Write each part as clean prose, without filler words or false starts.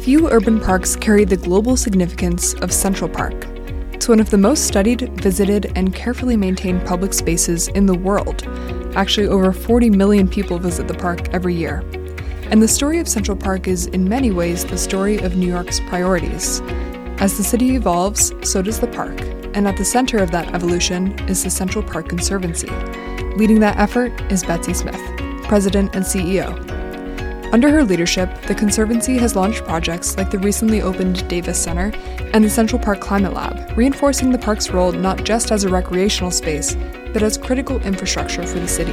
Few urban parks carry the global significance of Central Park. It's one of the most studied, visited, and carefully maintained public spaces in the world. Actually, over 40 million people visit the park every year. And the story of Central Park is, in many ways, the story of New York's priorities. As the city evolves, so does the park. And at the center of that evolution is the Central Park Conservancy. Leading that effort is Betsy Smith, President and CEO. Under her leadership, the Conservancy has launched projects like the recently opened Davis Center and the Central Park Climate Lab, reinforcing the park's role not just as a recreational space, but as critical infrastructure for the city.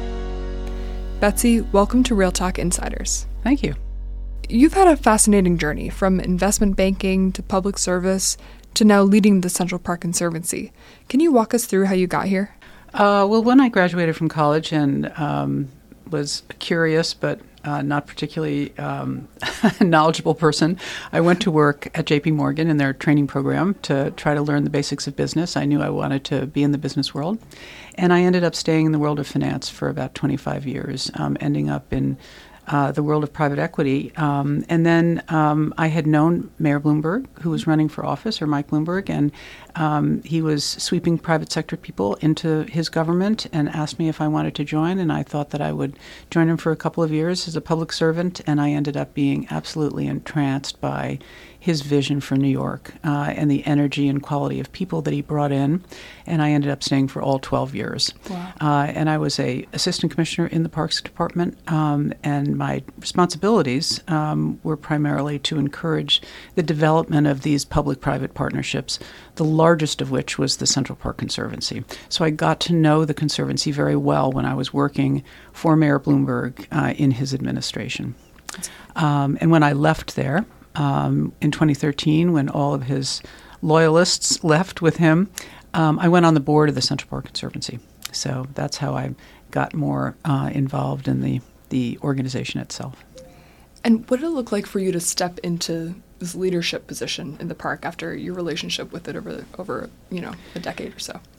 Betsy, welcome to Real Talk Insiders. Thank you. You've had a fascinating journey, from investment banking to public service to now leading the Central Park Conservancy. Can you walk us through how you got here? Well, when I graduated from college and was curious but not particularly knowledgeable person, I went to work at J.P. Morgan in their training program to try to learn the basics of business. I knew I wanted to be in the business world. And I ended up staying in the world of finance for about 25 years, ending up in the world of private equity. And then I had known Mayor Bloomberg, who was running for office, or Mike Bloomberg, and he was sweeping private sector people into his government and asked me if I wanted to join, and I thought that I would join him for a couple of years as a public servant, and I ended up being absolutely entranced by his vision for New York and the energy and quality of people that he brought in, and I ended up staying for all 12 years. Wow. And I was a assistant commissioner in the Parks Department, and my responsibilities were primarily to encourage the development of these public-private partnerships, the largest of which was the Central Park Conservancy. So I got to know the Conservancy very well when I was working for Mayor Bloomberg in his administration. And when I left there, in 2013, when all of his loyalists left with him, I went on the board of the Central Park Conservancy. So that's how I got more involved in the organization itself. And what did it look like for you to step into this leadership position in the park after your relationship with it over a decade or so?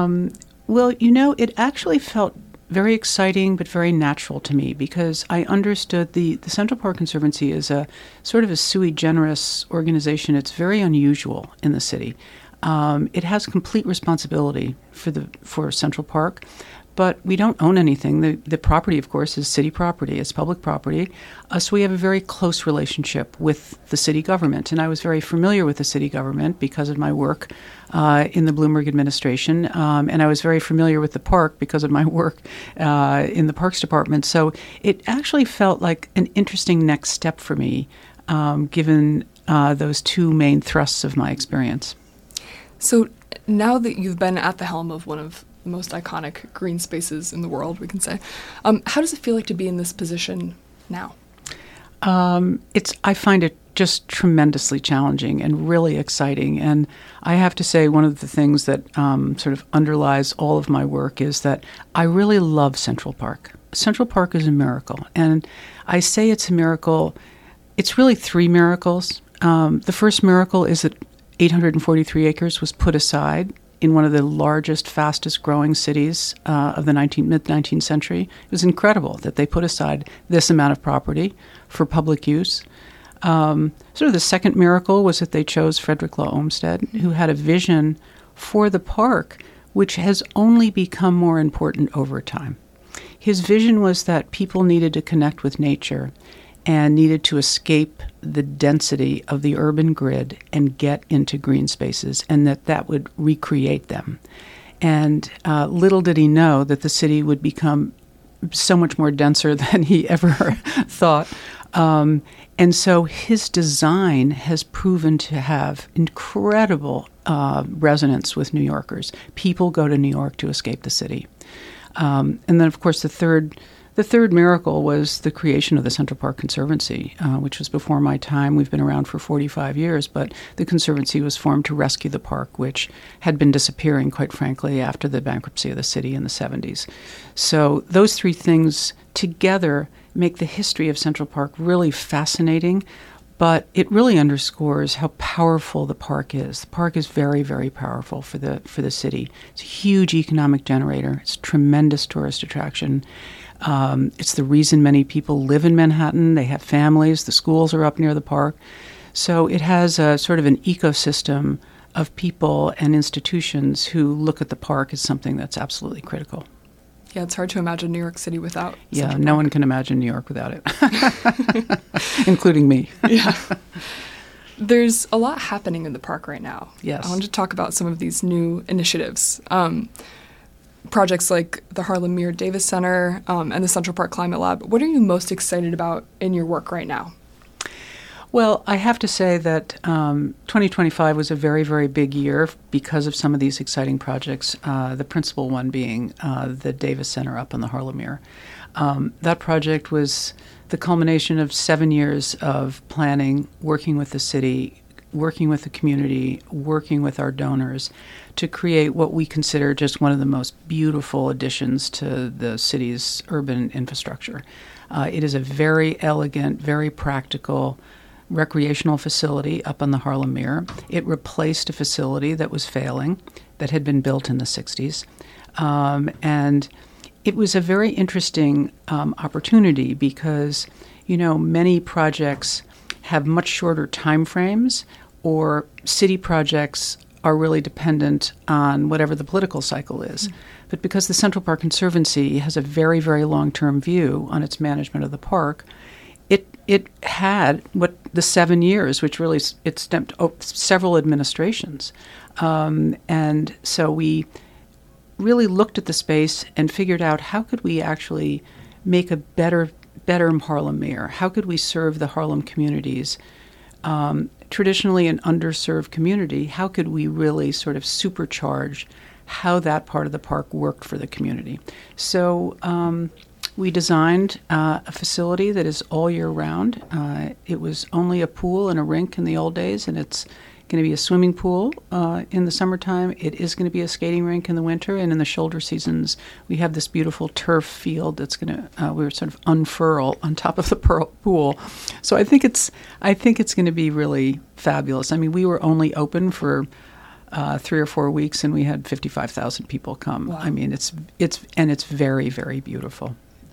Well, it actually felt very exciting but very natural to me because I understood the Central Park Conservancy is a sort of a sui generis organization. It's very unusual in the city. It has complete responsibility for Central Park, but we don't own anything. The property, of course, is city property. It's public property. So we have a very close relationship with the city government. And I was very familiar with the city government because of my work in the Bloomberg administration. And I was very familiar with the park because of my work in the Parks Department. So it actually felt like an interesting next step for me, given those two main thrusts of my experience. So now that you've been at the helm of one of the most iconic green spaces in the world, we can say, how does it feel like to be in this position now? I find it just tremendously challenging and really exciting. And I have to say one of the things that sort of underlies all of my work is that I really love Central Park. Central Park is a miracle. And I say it's a miracle. It's really three miracles. The first miracle is that 843 acres was put aside in one of the largest, fastest-growing cities of the mid-19th century. It was incredible that they put aside this amount of property for public use. Sort of the second miracle was that they chose Frederick Law Olmsted, who had a vision for the park, which has only become more important over time. His vision was that people needed to connect with nature and needed to escape the density of the urban grid and get into green spaces, and that would recreate them. And little did he know that the city would become so much more denser than he ever thought. And so his design has proven to have incredible resonance with New Yorkers. People go to New York to escape the city. And then, of course, the third miracle was the creation of the Central Park Conservancy, which was before my time. We've been around for 45 years, but the Conservancy was formed to rescue the park, which had been disappearing, quite frankly, after the bankruptcy of the city in the 70s. So those three things together make the history of Central Park really fascinating, but it really underscores how powerful the park is. The park is very, very powerful for the city. It's a huge economic generator. It's a tremendous tourist attraction. It's the reason many people live in Manhattan. They have families. The schools are up near the park. So it has a sort of an ecosystem of people and institutions who look at the park as something that's absolutely critical. Yeah, it's hard to imagine New York City without Yeah, no one can imagine New York without it, including me. Yeah. There's a lot happening in the park right now. Yes. I wanted to talk about some of these new initiatives. Projects like the Harlem Mir Davis Center and the Central Park Climate Lab. What are you most excited about in your work right now? Well, I have to say that 2025 was a very, very big year because of some of these exciting projects, the principal one being the Davis Center up on the Harlem Mir. That project was the culmination of 7 years of planning, working with the city, working with the community, working with our donors to create what we consider just one of the most beautiful additions to the city's urban infrastructure. It is a very elegant, very practical recreational facility up on the Harlem Mir. It replaced a facility that was failing, that had been built in the 60s. And it was a very interesting opportunity because, you know, many projects have much shorter time frames, or city projects are really dependent on whatever the political cycle is. Mm-hmm. But because the Central Park Conservancy has a very, very long-term view on its management of the park, it had the 7 years, which really it stemmed several administrations. And so we really looked at the space and figured out how could we actually make a better Harlem Mir? How could we serve the Harlem communities? Traditionally an underserved community, how could we really sort of supercharge how that part of the park worked for the community? So we designed a facility that is all year round. It was only a pool and a rink in the old days, and it's going to be a swimming pool in the summertime. It is going to be a skating rink in the winter, and in the shoulder seasons, we have this beautiful turf field that's going to we're sort of unfurl on top of the pool. So I think it's going to be really fabulous. I mean, we were only open for 3 or 4 weeks, and we had 55,000 people come. Wow. I mean, it's very, very beautiful.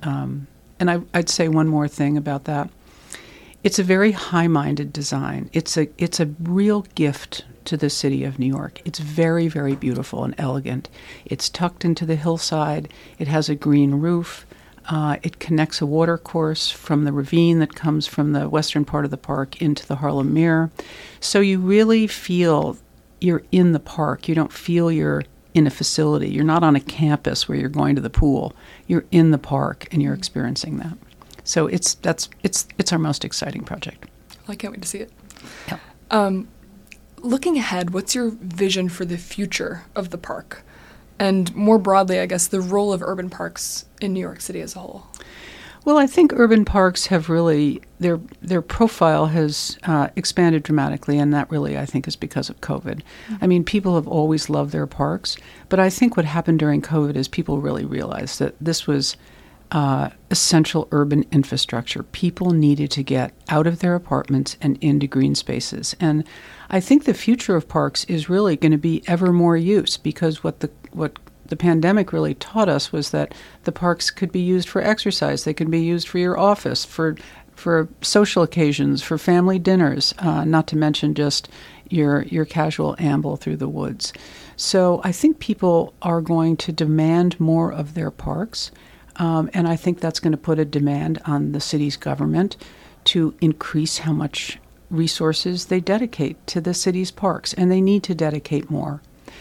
And I'd say one more thing about that. It's a very high-minded design. It's a real gift to the city of New York. It's very, very beautiful and elegant. It's tucked into the hillside. It has a green roof. It connects a water course from the ravine that comes from the western part of the park into the Harlem Mir. So you really feel you're in the park. You don't feel you're in a facility. You're not on a campus where you're going to the pool. You're in the park and you're experiencing that. So it's our most exciting project. Well, I can't wait to see it. Yeah. Looking ahead, what's your vision for the future of the park? And more broadly, I guess, the role of urban parks in New York City as a whole? Well, I think urban parks have really, their profile has expanded dramatically, and that really, I think, is because of COVID. Mm-hmm. I mean, people have always loved their parks, but I think what happened during COVID is people really realized that this was essential urban infrastructure. People needed to get out of their apartments and into green spaces. And I think the future of parks is really going to be ever more use, because what the pandemic really taught us was that the parks could be used for exercise. They could be used for your office, for social occasions, for family dinners, not to mention just your casual amble through the woods. So I think people are going to demand more of their parks. And I think that's going to put a demand on the city's government to increase how much resources they dedicate to the city's parks, and they need to dedicate more.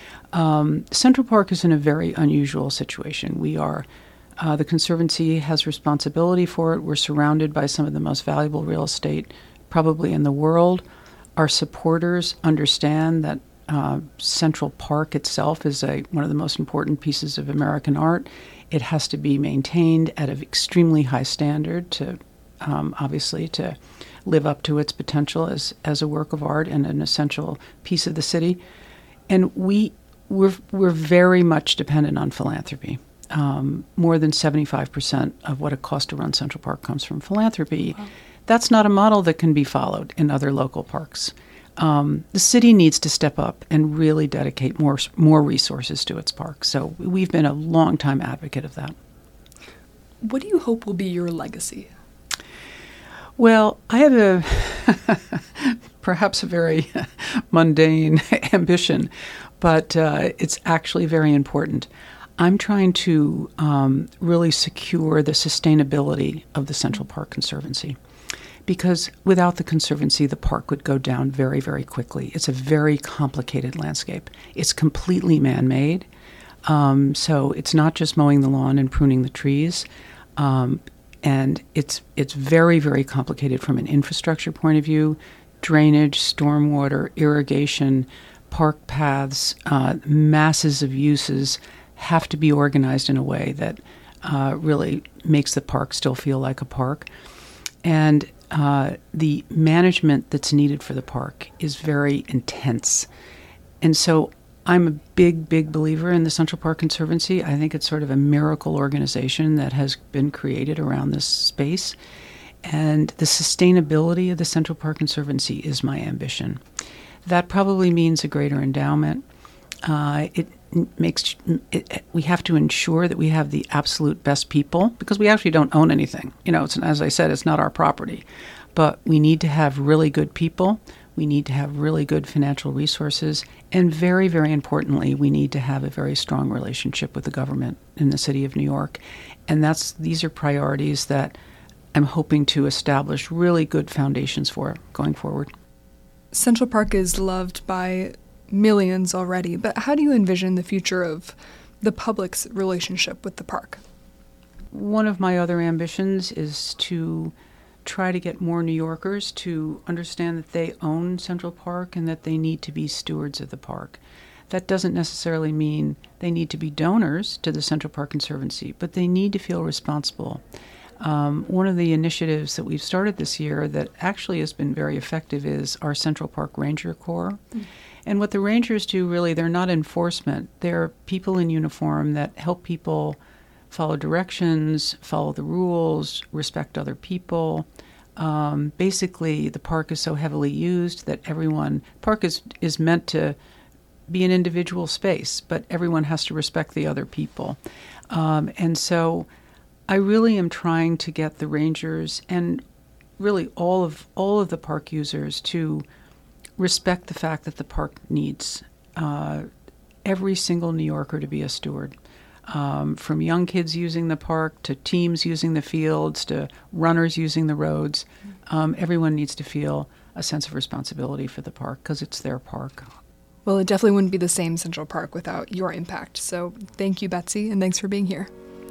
Central Park is in a very unusual situation. We are, the Conservancy has responsibility for it. We're surrounded by some of the most valuable real estate probably in the world. Our supporters understand that Central Park itself is one of the most important pieces of American art. It has to be maintained at an extremely high standard to, obviously, to live up to its potential as a work of art and an essential piece of the city. And we're very much dependent on philanthropy. More than 75% of what it costs to run Central Park comes from philanthropy. Wow. That's not a model that can be followed in other local parks. The city needs to step up and really dedicate more resources to its parks. So we've been a long-time advocate of that. What do you hope will be your legacy? Well, I have perhaps a very mundane ambition, but it's actually very important. I'm trying to really secure the sustainability of the Central Park Conservancy, because without the Conservancy, the park would go down very, very quickly. It's a very complicated landscape. It's completely man-made, so it's not just mowing the lawn and pruning the trees, and it's very, very complicated from an infrastructure point of view: drainage, stormwater, irrigation, park paths, masses of uses have to be organized in a way that really makes the park still feel like a park. And the management that's needed for the park is very intense. And so I'm a big, big believer in the Central Park Conservancy. I think it's sort of a miracle organization that has been created around this space. And the sustainability of the Central Park Conservancy is my ambition. That probably means a greater endowment. We have to ensure that we have the absolute best people, because we actually don't own anything. As I said, it's not our property. But we need to have really good people. We need to have really good financial resources. And very, very importantly, we need to have a very strong relationship with the government in the city of New York. And these are priorities that I'm hoping to establish really good foundations for going forward. Central Park is loved by millions already, but how do you envision the future of the public's relationship with the park? One of my other ambitions is to try to get more New Yorkers to understand that they own Central Park and that they need to be stewards of the park. That doesn't necessarily mean they need to be donors to the Central Park Conservancy, but they need to feel responsible. One of the initiatives that we've started this year that actually has been very effective is our Central Park Ranger Corps. And what the Rangers do, really, they're not enforcement. They're people in uniform that help people follow directions, follow the rules, respect other people. Basically, the park is so heavily used that park is meant to be an individual space, but everyone has to respect the other people. And so I really am trying to get the Rangers and really all of the park users to respect the fact that the park needs every single New Yorker to be a steward. From young kids using the park to teams using the fields to runners using the roads, everyone needs to feel a sense of responsibility for the park because it's their park. Well, it definitely wouldn't be the same Central Park without your impact. So thank you, Betsy, and thanks for being here.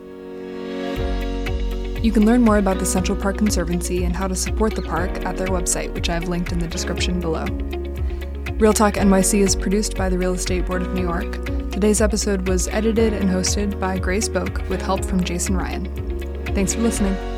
You can learn more about the Central Park Conservancy and how to support the park at their website, which I've linked in the description below. Real Talk NYC is produced by the Real Estate Board of New York. Today's episode was edited and hosted by Grace Boak with help from Jason Ryan. Thanks for listening.